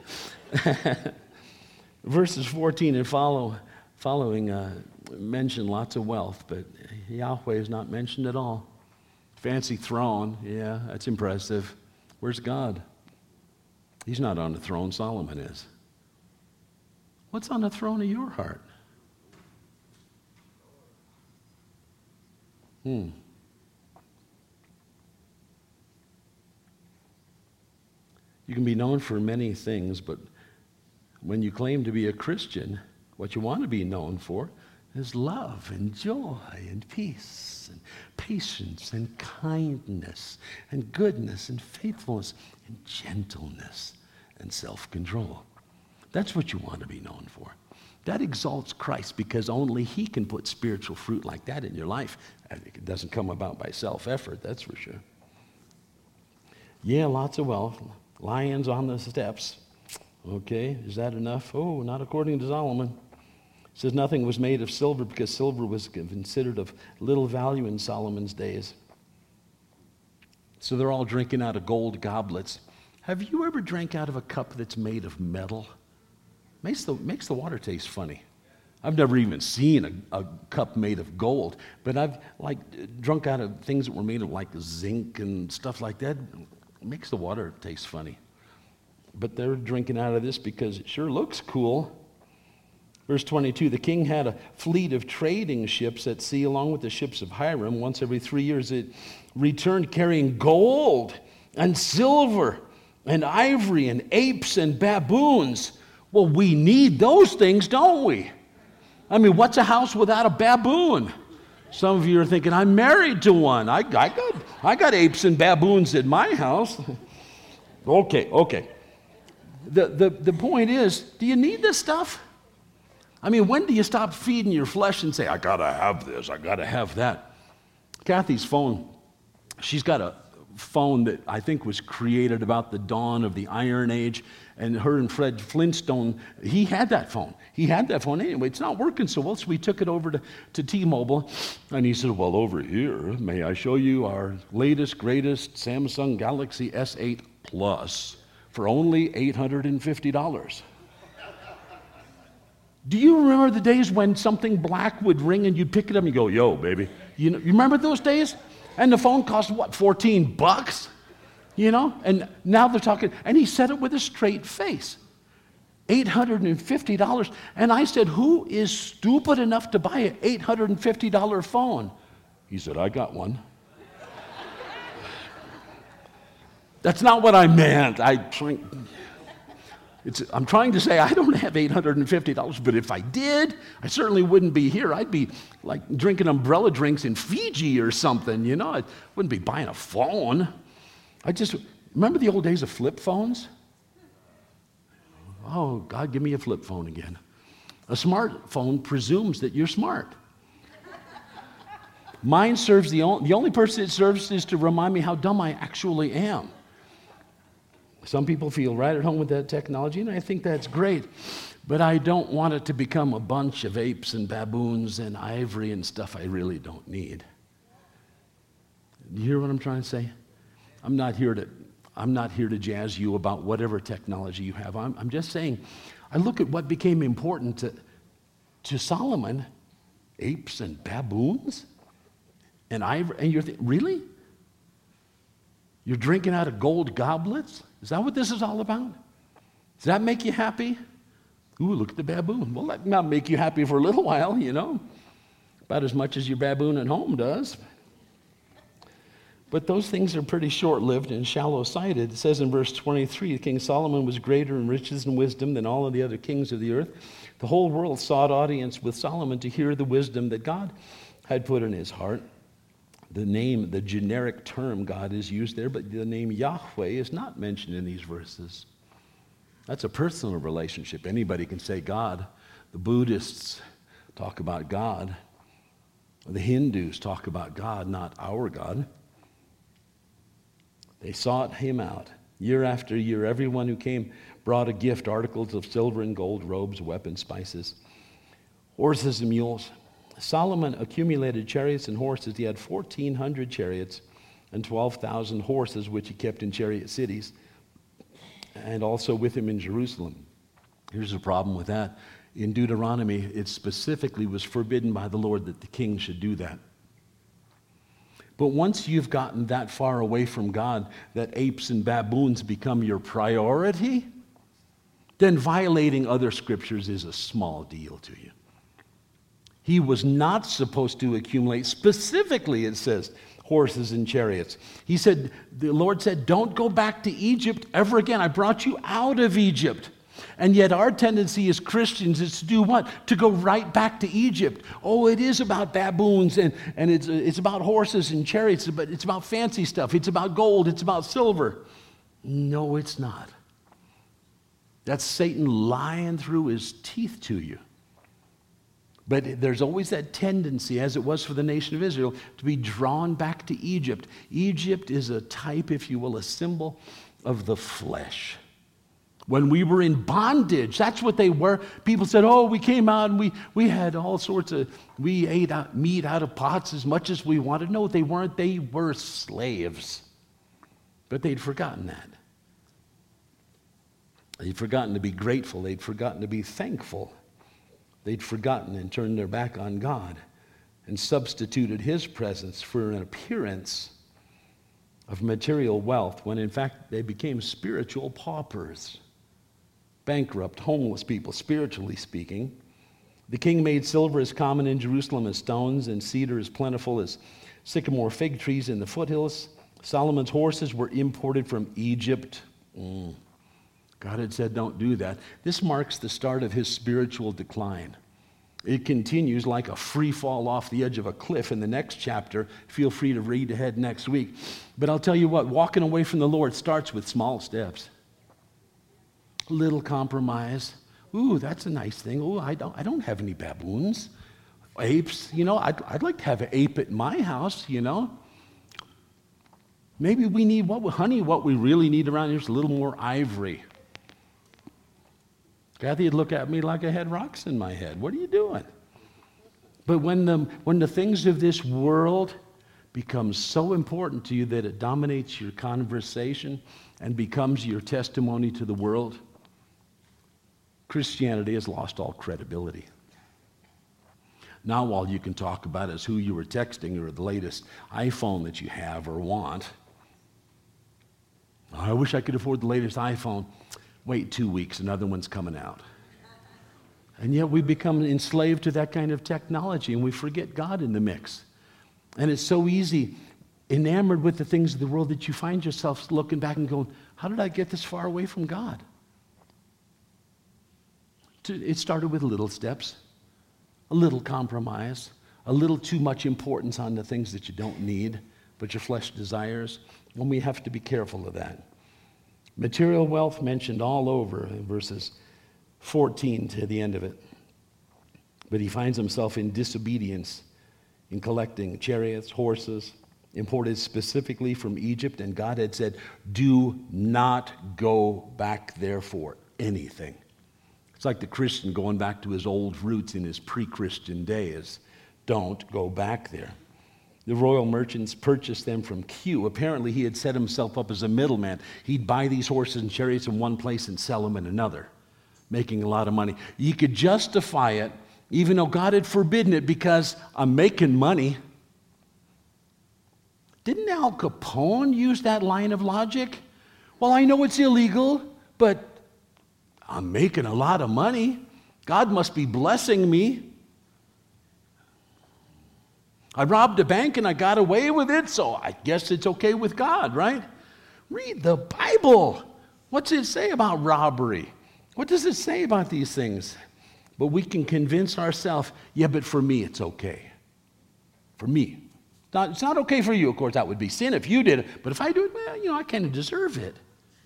Verses 14 and following mention lots of wealth, but Yahweh is not mentioned at all. Fancy throne, yeah, that's impressive. Where's God? He's not on the throne, Solomon is. What's on the throne of your heart? You can be known for many things, but when you claim to be a Christian, what you want to be known for is love and joy and peace and patience and kindness and goodness and faithfulness and gentleness and self-control. That's what you want to be known for. That exalts Christ because only He can put spiritual fruit like that in your life. It doesn't come about by self-effort, that's for sure. Yeah, lots of wealth. Lions on the steps. Okay, is that enough? Oh, not according to Solomon. It says nothing was made of silver because silver was considered of little value in Solomon's days. So they're all drinking out of gold goblets. Have you ever drank out of a cup that's made of metal? Makes the water taste funny. I've never even seen a cup made of gold, but I've drunk out of things that were made of like zinc and stuff like that. It makes the water taste funny. But they're drinking out of this because it sure looks cool. Verse 22, the king had a fleet of trading ships at sea along with the ships of Hiram. Once every 3 years it returned carrying gold and silver and ivory and apes and baboons. Well, we need those things, don't we? I mean, what's a house without a baboon? Some of you are thinking, I'm married to one. I got apes and baboons at my house. Okay. The point is, do you need this stuff? I mean, when do you stop feeding your flesh and say, I got to have this, I got to have that? Kathy's phone, she's got a phone that I think was created about the dawn of the Iron Age, and her and Fred Flintstone, he had that phone. He had that phone anyway. It's not working so well, so we took it over to T-Mobile, and he said, well, over here, may I show you our latest, greatest Samsung Galaxy S8 Plus for only $850. Do you remember the days when something black would ring and you'd pick it up and you go, yo, baby? You remember those days? And the phone cost, what, $14? You know? And now they're talking, and he said it with a straight face. $850. And I said, who is stupid enough to buy an $850 phone? He said, I got one. That's not what I meant. I'm trying to say I don't have $850, but if I did, I certainly wouldn't be here. I'd be like drinking umbrella drinks in Fiji or something, you know. I wouldn't be buying a phone. Remember the old days of flip phones? Oh, God, give me a flip phone again. A smartphone presumes that you're smart. Mine serves the only person it serves is to remind me how dumb I actually am. Some people feel right at home with that technology, and I think that's great. But I don't want it to become a bunch of apes and baboons and ivory and stuff I really don't need. You hear what I'm trying to say? I'm not here to jazz you about whatever technology you have. I'm just saying, I look at what became important to Solomon, apes and baboons and ivory, and you're thinking, really? You're drinking out of gold goblets? Is that what this is all about? Does that make you happy? Ooh, look at the baboon. Well, that might make you happy for a little while, you know, about as much as your baboon at home does. But those things are pretty short-lived and shallow-sighted. It says in verse 23, King Solomon was greater in riches and wisdom than all of the other kings of the earth. The whole world sought audience with Solomon to hear the wisdom that God had put in his heart. The generic term God is used there, but the name Yahweh is not mentioned in these verses. That's a personal relationship. Anybody can say God. The Buddhists talk about God. The Hindus talk about God, not our God. They sought him out. Year after year, everyone who came brought a gift, articles of silver and gold, robes, weapons, spices, horses and mules. Solomon accumulated chariots and horses. He had 1,400 chariots and 12,000 horses, which he kept in chariot cities, and also with him in Jerusalem. Here's the problem with that. In Deuteronomy, it specifically was forbidden by the Lord that the king should do that. But once you've gotten that far away from God that apes and baboons become your priority, then violating other scriptures is a small deal to you. He was not supposed to accumulate, specifically it says, horses and chariots. He said, the Lord said, don't go back to Egypt ever again. I brought you out of Egypt. And yet our tendency as Christians is to do what? To go right back to Egypt. Oh, it is about baboons and it's about horses and chariots, but it's about fancy stuff. It's about gold. It's about silver. No, it's not. That's Satan lying through his teeth to you. But there's always that tendency, as it was for the nation of Israel, to be drawn back to Egypt. Egypt is a type, if you will, a symbol of the flesh. When we were in bondage, that's what they were. People said, oh, we came out and we had all sorts of, we ate meat out of pots as much as we wanted. No, they weren't. They were slaves. But they'd forgotten that. They'd forgotten to be grateful. They'd forgotten to be thankful. They'd forgotten and turned their back on God and substituted his presence for an appearance of material wealth when in fact they became spiritual paupers, bankrupt, homeless people, spiritually speaking. The king made silver as common in Jerusalem as stones, and cedar as plentiful as sycamore fig trees in the foothills. Solomon's horses were imported from Egypt. God had said, don't do that. This marks the start of his spiritual decline. It continues like a free fall off the edge of a cliff in the next chapter. Feel free to read ahead next week. But I'll tell you what, walking away from the Lord starts with small steps. Little compromise. Ooh, that's a nice thing. Ooh, I don't have any baboons. Apes, you know, I'd like to have an ape at my house, you know. Maybe we need, what we really need around here is a little more ivory. Kathy would look at me like I had rocks in my head. What are you doing? But when the things of this world become so important to you that it dominates your conversation and becomes your testimony to the world, Christianity has lost all credibility. Now all you can talk about is who you were texting or the latest iPhone that you have or want. I wish I could afford the latest iPhone. Wait 2 weeks, another one's coming out. And yet we become enslaved to that kind of technology, and we forget God in the mix. And it's so easy, enamored with the things of the world, that you find yourself looking back and going, how did I get this far away from God? It started with little steps, a little compromise, a little too much importance on the things that you don't need, but your flesh desires, and we have to be careful of that. Material wealth mentioned all over in verses 14 to the end of it. But he finds himself in disobedience in collecting chariots, horses, imported specifically from Egypt, and God had said, do not go back there for anything. It's like the Christian going back to his old roots in his pre-Christian days. Don't go back there. The royal merchants purchased them from Q. Apparently, he had set himself up as a middleman. He'd buy these horses and chariots in one place and sell them in another, making a lot of money. You could justify it, even though God had forbidden it, because I'm making money. Didn't Al Capone use that line of logic? Well, I know it's illegal, but I'm making a lot of money. God must be blessing me. I robbed a bank and I got away with it, so I guess it's okay with God, right? Read the Bible. What's it say about robbery? What does it say about these things? But we can convince ourselves, yeah, but for me it's okay. For me. It's not okay for you, of course, that would be sin if you did it. But if I do it, well, I kind of deserve it.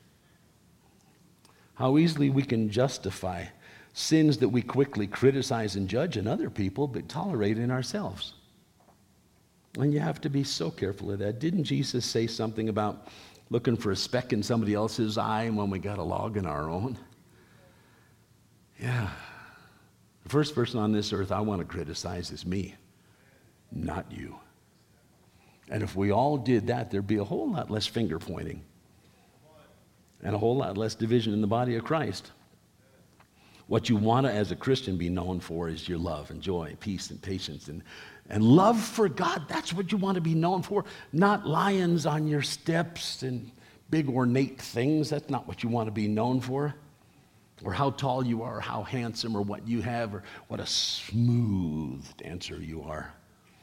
How easily we can justify sins that we quickly criticize and judge in other people, but tolerate in ourselves. And you have to be so careful of that. Didn't Jesus say something about looking for a speck in somebody else's eye when we got a log in our own? Yeah. The first person on this earth I want to criticize is me, not you. And if we all did that, there'd be a whole lot less finger pointing and a whole lot less division in the body of Christ. What you want to, as a Christian, be known for is your love and joy, peace and patience and love for God. That's what you want to be known for, not lions on your steps and big ornate things. That's not what you want to be known for. Or how tall you are, or how handsome, or what you have, or what a smooth dancer you are.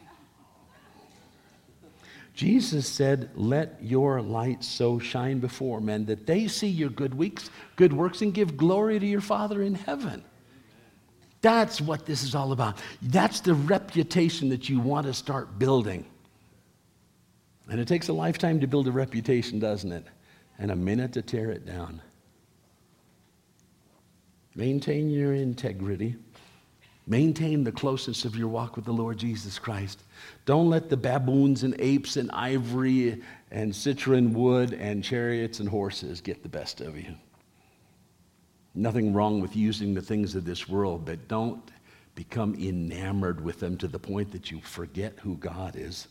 Jesus said, let your light so shine before men that they see your good works, and give glory to your Father in heaven. That's what this is all about. That's the reputation that you want to start building. And it takes a lifetime to build a reputation, doesn't it? And a minute to tear it down. Maintain your integrity. Maintain the closeness of your walk with the Lord Jesus Christ. Don't let the baboons and apes and ivory and citron wood and chariots and horses get the best of you. Nothing wrong with using the things of this world, but don't become enamored with them to the point that you forget who God is.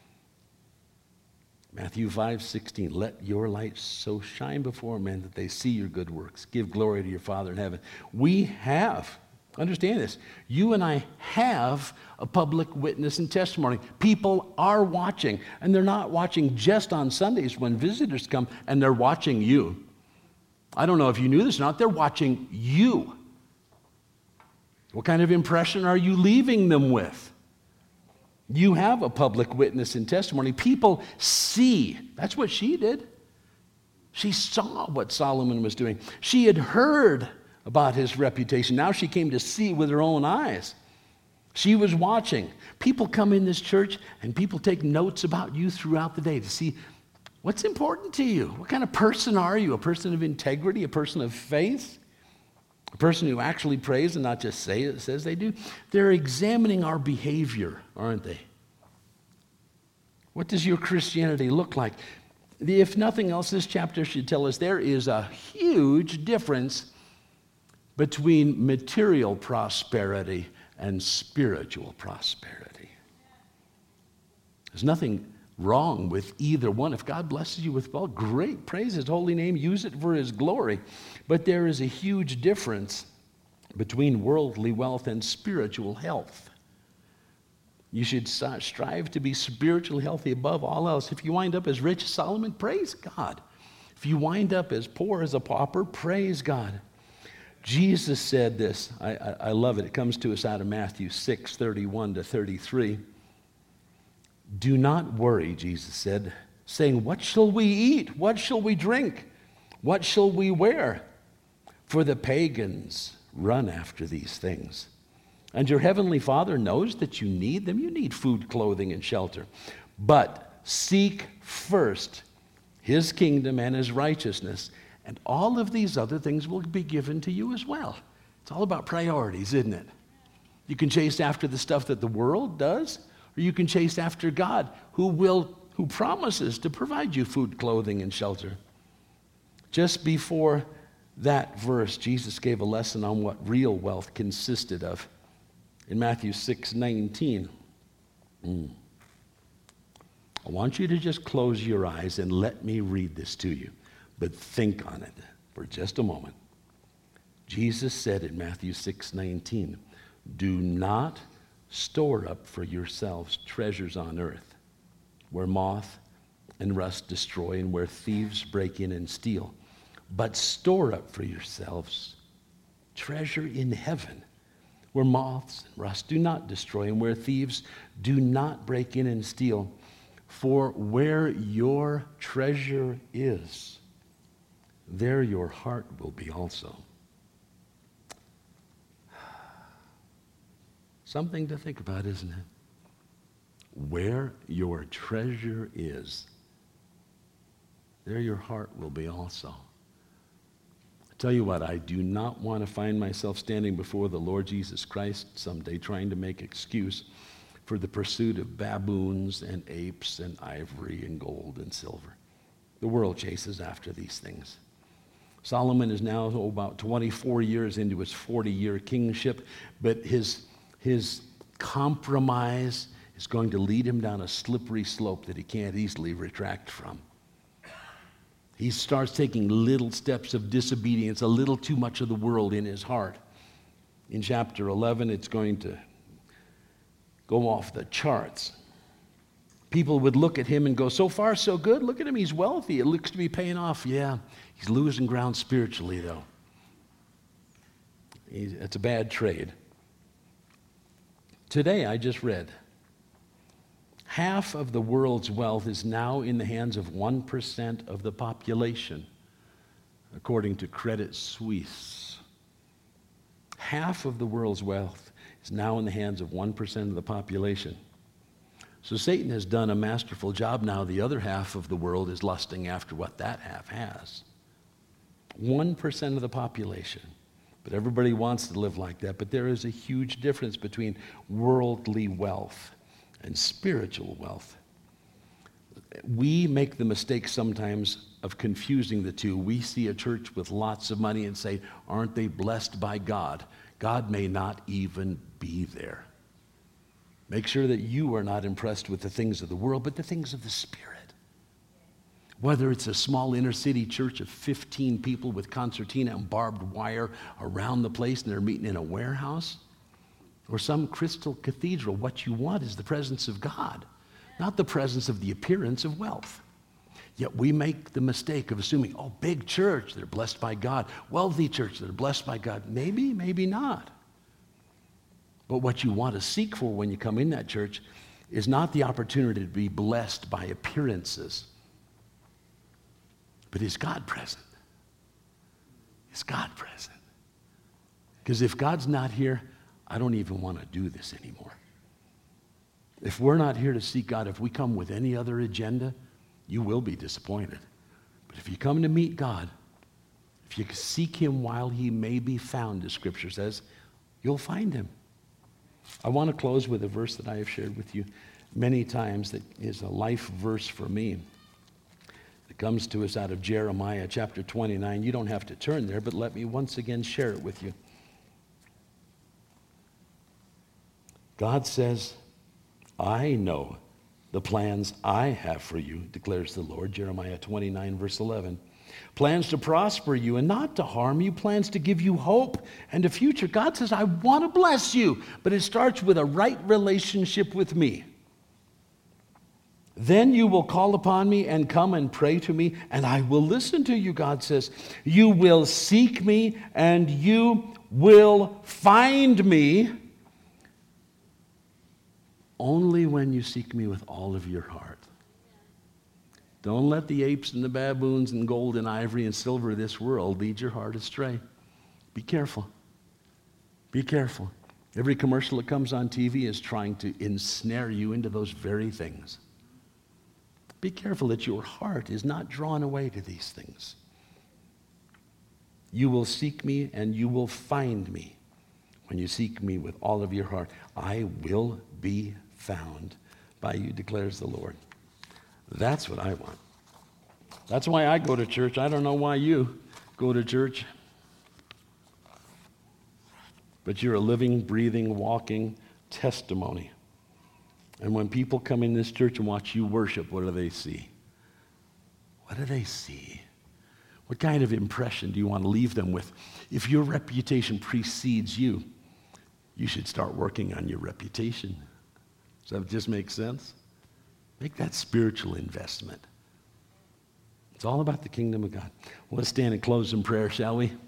Matthew 5:16, let your light so shine before men that they see your good works. Give glory to your Father in heaven. We have, understand this, you and I have a public witness and testimony. People are watching, and they're not watching just on Sundays when visitors come, and they're watching you. I don't know if you knew this or not, they're watching you. What kind of impression are you leaving them with? You have a public witness and testimony. People see. That's what she did. She saw what Solomon was doing. She had heard about his reputation. Now she came to see with her own eyes. She was watching. People come in this church and people take notes about you throughout the day to see what's important to you. What kind of person are you? A person of integrity? A person of faith? A person who actually prays and not just says they do? They're examining our behavior, aren't they? What does your Christianity look like? If nothing else, this chapter should tell us there is a huge difference between material prosperity and spiritual prosperity. There's nothing wrong with either one. If God blesses you with both, great. Praise his holy name. Use it for his glory. But there is a huge difference between worldly wealth and spiritual health. You should strive to be spiritually healthy above all else. If you wind up as rich as Solomon, praise God. If you wind up as poor as a pauper, praise God. Jesus said this. I love it. It comes to us out of Matthew 6:31 to 33. Do not worry, Jesus said, saying, what shall we eat? What shall we drink? What shall we wear? For the pagans run after these things. And your heavenly Father knows that you need them. You need food, clothing, and shelter. But seek first his kingdom and his righteousness, and all of these other things will be given to you as well. It's all about priorities, isn't it? You can chase after the stuff that the world does, or you can chase after God, who promises to provide you food, clothing, and shelter. Just before that verse, Jesus gave a lesson on what real wealth consisted of. In Matthew 6:19, I want you to just close your eyes and let me read this to you, but think on it for just a moment. Jesus said in Matthew 6:19, do not store up for yourselves treasures on earth, where moth and rust destroy and where thieves break in and steal, but store up for yourselves treasure in heaven, where moths and rust do not destroy and where thieves do not break in and steal. For where your treasure is, there your heart will be also. Something to think about, isn't it? Where your treasure is, there your heart will be also. Tell you what, I do not want to find myself standing before the Lord Jesus Christ someday trying to make excuse for the pursuit of baboons and apes and ivory and gold and silver. The world chases after these things. Solomon is now about 24 years into his 40-year kingship, but his compromise is going to lead him down a slippery slope that he can't easily retract from. He starts taking little steps of disobedience, a little too much of the world in his heart. In chapter 11, it's going to go off the charts. People would look at him and go, so far so good, look at him, he's wealthy, it looks to be paying off. Yeah, he's losing ground spiritually though. It's a bad trade. Today I just read, half of the world's wealth is now in the hands of 1% of the population, according to Credit Suisse. Half of the world's wealth is now in the hands of 1% of the population. So Satan has done a masterful job now. The other half of the world is lusting after what that half has. 1% of the population. But everybody wants to live like that. But there is a huge difference between worldly wealth and spiritual wealth. We make the mistake sometimes of confusing the two. We see a church with lots of money and say, aren't they blessed by God? God may not even be there. Make sure that you are not impressed with the things of the world, but the things of the Spirit. Whether it's a small inner city church of 15 people with concertina and barbed wire around the place and they're meeting in a warehouse, or some crystal cathedral, what you want is the presence of God, not the presence of the appearance of wealth. Yet we make the mistake of assuming, oh, big church, they're blessed by God. Wealthy church, they're blessed by God. Maybe, maybe not. But what you want to seek for when you come in that church is not the opportunity to be blessed by appearances, but is God present? Is God present? Because if God's not here, I don't even want to do this anymore. If we're not here to seek God, if we come with any other agenda, you will be disappointed. But if you come to meet God, if you seek him while he may be found, as Scripture says, you'll find him. I want to close with a verse that I have shared with you many times that is a life verse for me. It comes to us out of Jeremiah chapter 29. You don't have to turn there, but let me once again share it with you. God says, I know the plans I have for you, declares the Lord, Jeremiah 29, verse 11. Plans to prosper you and not to harm you, plans to give you hope and a future. God says, I want to bless you, but it starts with a right relationship with me. Then you will call upon me and come and pray to me, and I will listen to you, God says. You will seek me, and you will find me only when you seek me with all of your heart. Don't let the apes and the baboons and gold and ivory and silver of this world lead your heart astray. Be careful. Be careful. Every commercial that comes on TV is trying to ensnare you into those very things. Be careful that your heart is not drawn away to these things. You will seek me and you will find me when you seek me with all of your heart. I will be found by you, declares the Lord. That's what I want. That's why I go to church. I don't know why you go to church. But you're a living, breathing, walking testimony. And when people come in this church and watch you worship, what do they see? What do they see? What kind of impression do you want to leave them with? If your reputation precedes you, you should start working on your reputation. Does that just make sense? Make that spiritual investment. It's all about the kingdom of God. Let's stand and close in prayer, shall we?